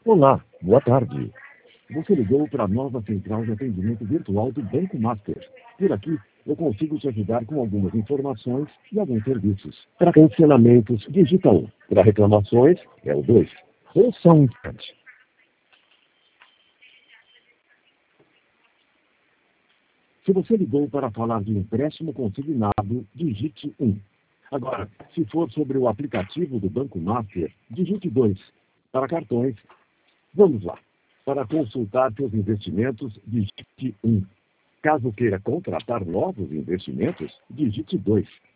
Olá, boa tarde. Você ligou para a nova central de atendimento virtual do Banco Master. Por aqui, eu consigo te ajudar com algumas informações e alguns serviços. Para cancelamentos, digita 1. Para reclamações, é o 2. Ou só um instante. Se você ligou para falar de empréstimo consignado, digite 1. Agora, se for sobre o aplicativo do Banco Master, digite 2. Para cartões, vamos lá. Para consultar seus investimentos, digite 1. Caso queira contratar novos investimentos, digite 2.